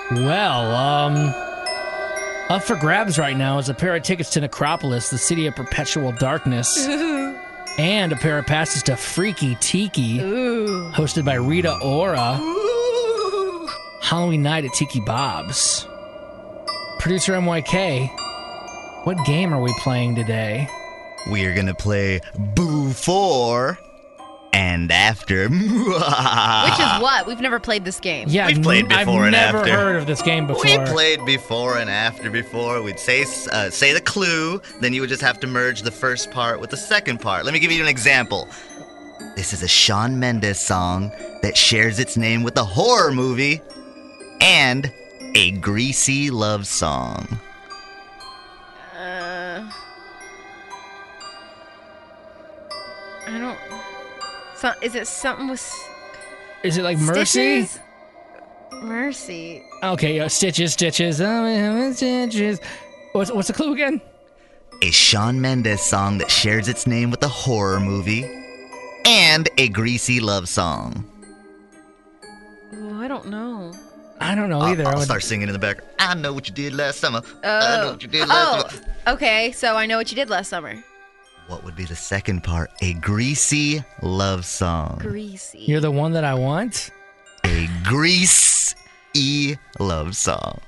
Well, up for grabs right now is a pair of tickets to Necropolis, the city of perpetual darkness, and a pair of passes to Freaky Tiki, hosted by Rita Ora. Halloween night at Tiki Bob's. Producer MYK, what game are we playing today? We are going to play Before and After. Which is what? We've never played this game. Yeah, We've played Before and After. I've never heard of this game before. We played Before and After before. We'd say the clue, then you would just have to merge the first part with the second part. Let me give you an example. This is a Shawn Mendes song that shares its name with a horror movie and a greasy love song. I don't... So, is it something with... Is it like Mercy? Stitches? Mercy. Okay, Stitches. Stitches. What's the clue again? A Shawn Mendes song that shares its name with a horror movie and a greasy love song. Oh, I don't know. I don't know either. I'll start singing in the background. I know what you did last summer. I know what you did last summer. Okay, so I know what you did last summer. What would be the second part? A greasy love song. Greasy. You're the one that I want? A greasy love song.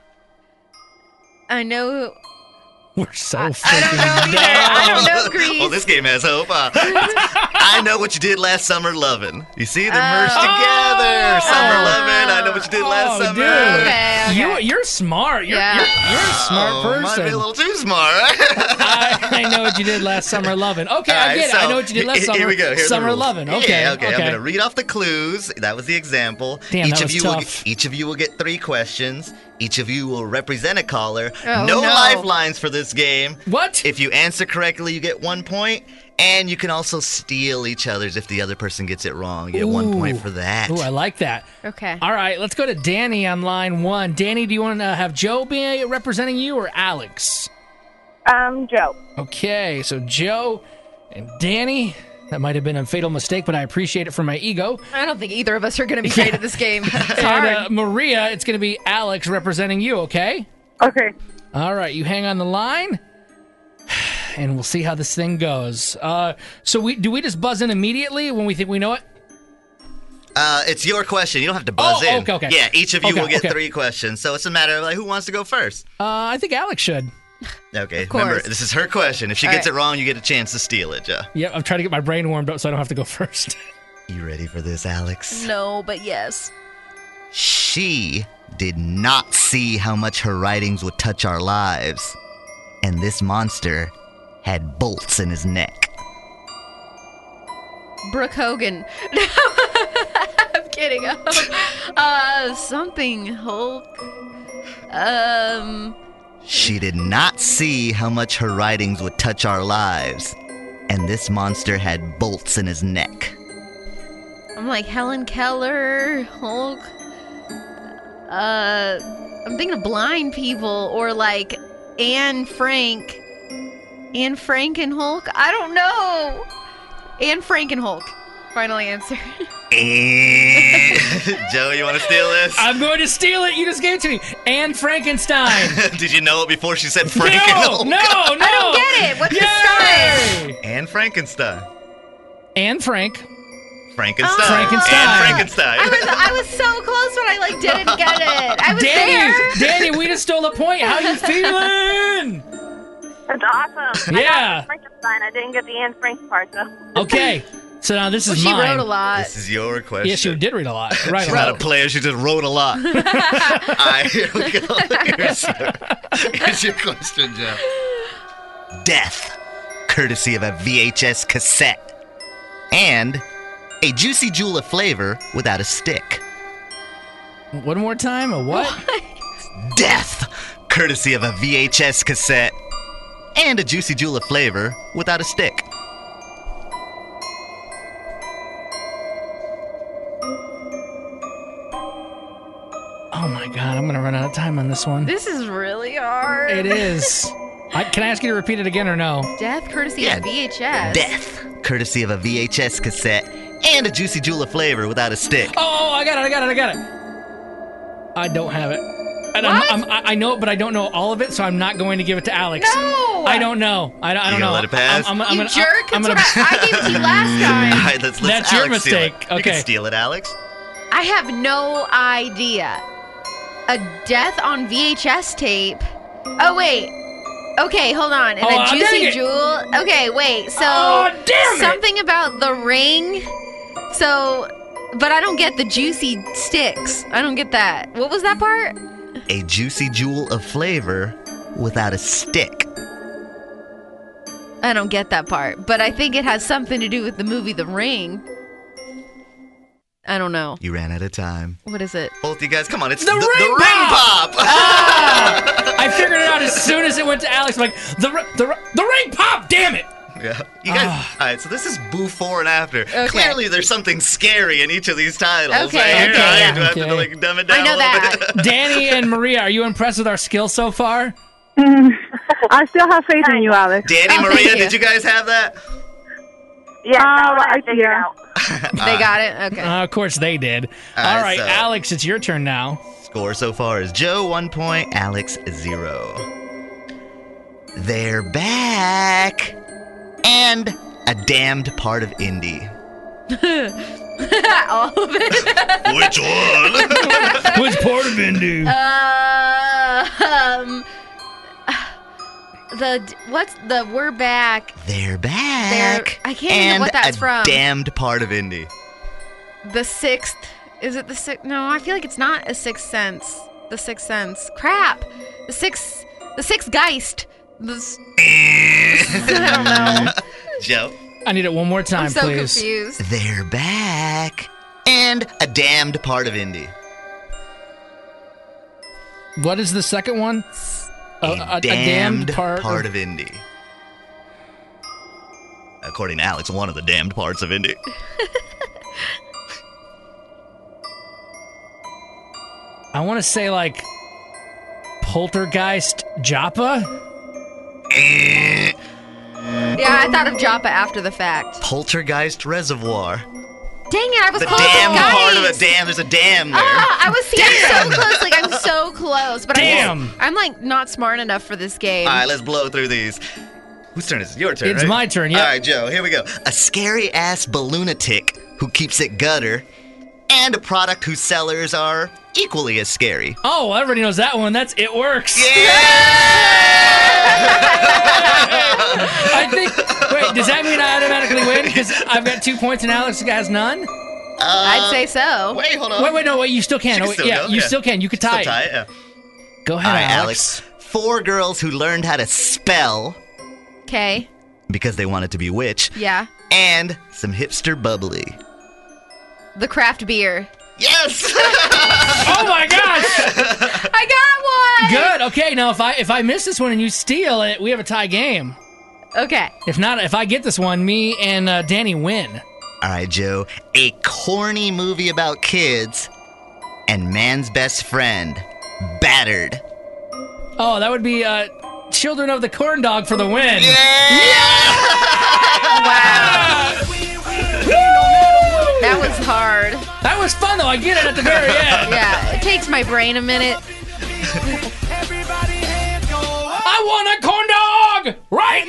I know... We're so freaking I don't know either. I don't know Grease. Oh, this game has hope. I know what you did last summer loving. You see, they're merged together. Summer loving. I know what you did last summer. Dude. Okay. You're smart. You're a smart person. Might be a little too smart. I know what you did last summer loving. Okay, I get it. I know what you did last summer. Here we go. Here's summer the rules. loving. Okay. Yeah, okay. I'm going to read off the clues. That was the example. Damn, that was tough. Each of you will get 3 questions. Each of you will represent a caller. Oh, no no lifelines for this game. What? If you answer correctly, you get 1 point. And you can also steal each other's if the other person gets it wrong. You get 1 point for that. Ooh, I like that. Okay. All right, let's go to Danny on line 1. Danny, do you want to have Joe be representing you or Alex? Joe. Okay, so Joe and Danny. That might have been a fatal mistake, but I appreciate it for my ego. I don't think either of us are going to be great at this game. It's hard. And Maria, it's going to be Alex representing you, okay? Okay. All right, you hang on the line, and we'll see how this thing goes. So do we just buzz in immediately when we think we know it? It's your question. You don't have to buzz in. Okay. Yeah, each of you will get 3 questions. So it's a matter of who wants to go first. I think Alex should. Okay, Of course. remember, this is her question. If she gets right. it wrong, you get a chance to steal it, Joe. Yep, I'm trying to get my brain warmed up so I don't have to go first. You ready for this, Alex? No, but yes. She did not see how much her writings would touch our lives. And this monster had bolts in his neck. Brooke Hogan. I'm kidding. Something Hulk. She did not see how much her writings would touch our lives. And this monster had bolts in his neck. I'm like Helen Keller, Hulk. I'm thinking of blind people or like Anne Frank. Anne Frank and Hulk? I don't know. Anne Frank and Hulk. Final answer. Joe, you want to steal this? I'm going to steal it. You just gave it to me. Anne Frankenstein. Did you know it before she said Frank and Hulk? No. I don't get it. What's the story? Anne Frankenstein. Anne Frank. Frankenstein. Frankenstein. Anne Frankenstein. I was so close, but I didn't get it. I was there. Danny, we just stole a point. How you feeling? That's awesome. Yeah. I got Frankenstein. I didn't get the Anne Frank part, though. Okay. So now this is She mine. wrote a lot. This is your question. Yes, she did read a lot. Right. She's not a player. She just wrote a lot. All right, here we go. Here's your question, Joe. Death, courtesy of a VHS cassette, and a Juicy Jewel of flavor without a stick. One more time. A what? Death, courtesy of a VHS cassette, and a Juicy Jewel of flavor without a stick. Oh my God, I'm going to run out of time on this one. This is really hard. It is. Can I ask you to repeat it again or no? Death courtesy of VHS. Death, courtesy of a VHS cassette, and a Juicy Jewel of flavor without a stick. Oh, I got it. I don't have it. And I know it, but I don't know all of it, so I'm not going to give it to Alex. No! I don't know. I don't know. Let it pass? You jerk. I gave it to you last time. All right, let's That's Alex your steal mistake. it. You Okay. can steal it, Alex. I have no idea. A death on VHS tape. Oh, wait. Okay, hold on. And Oh, a dang juicy it. jewel. Okay, wait. So Oh, damn it. something about the ring. So, but I don't get the juicy sticks. I don't get that. What was that part? A juicy jewel of flavor without a stick. I don't get that part. But I think it has something to do with the movie The Ring. I don't know. You ran out of time. What is it? Both you guys, come on. It's The ring pop. I figured it out as soon as it went to Alex. I'm like, the ring pop, damn it. Yeah. You guys, all right, so this is before and after. Okay. Clearly, there's something scary in each of these titles. Okay, right here, okay, right? yeah. Do I have to Okay. like dumb it down I know a little that. bit? Danny and Maria, are you impressed with our skills so far? I still have faith in you, Alex. Danny, Oh, thank Maria, you. did you guys have that? Yeah, that one I I figured yeah. out. They got it? Okay. Of course they did. All All right, right, so- Alex, it's your turn now. Score so far is Joe 1 point, Alex 0. They're back. And a damned part of Indy. All of it. Which one? Which part of Indy? We're back. They're back. I can't even know what that's and from. a damned part of Indy. The Sixth. Is it the Sixth? No, I feel like it's not a Sixth Sense. The Sixth Sense. Crap. The Sixth Geist. I don't know. Joe. I need it one more time, I'm so please. confused. They're back. And a damned part of Indy. What is the second one? A damned part of Indy. According to Alex, one of the damned parts of Indy. I want to say like Poltergeist Joppa. Yeah, I thought of Joppa after the fact. Poltergeist Reservoir. Dang it, I was The close. damn guys. part of a dam. There's a dam there. I was so close. Like I'm so close, but Damn. I'm like not smart enough for this game. All right, let's blow through these. Whose turn is it? Your turn, It's right? my turn, yep. All right, Joe, here we go. A scary-ass balloonatic who keeps it gutter, and a product whose sellers are equally as scary. Oh, everybody knows that one. That's It Works. I think. Wait, does that mean I automatically win? Because I've got 2 points and Alex has none? I'd say so. Wait, hold on. Wait, you still can. She can Oh, still yeah, go, you yeah. still can. You could tie Still it. tie it, yeah. Go ahead, All right, Alex. 4 girls who learned how to spell Okay. because they wanted to be witch, Yeah. and some hipster bubbly. The craft beer. Yes! Oh my gosh! I got one. Good. Okay, now if I miss this one and you steal it, we have a tie game. Okay. If not, if I get this one, me and Danny win. All right, Joe. A corny movie about kids and man's best friend, Battered. Oh, that would be Children of the Corn Dog for the win. Wow. That was hard. That was fun though. I get it at the very end. Yeah. It takes my brain a minute. I want a corn dog right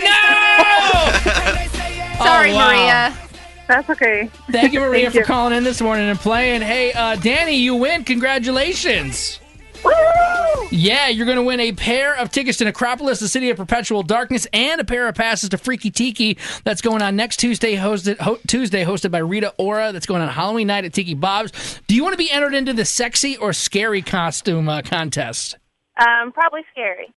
now. Sorry, Oh, wow. Maria. That's okay. Thank you, Maria, Thank for you. calling in this morning and playing. Hey, Danny, you win. Congratulations. Yeah, you're going to win a pair of tickets to Necropolis, the City of Perpetual Darkness, and a pair of passes to Freaky Tiki. That's going on next Tuesday, hosted by Rita Ora. That's going on Halloween night at Tiki Bob's. Do you want to be entered into the sexy or scary costume contest? Probably scary.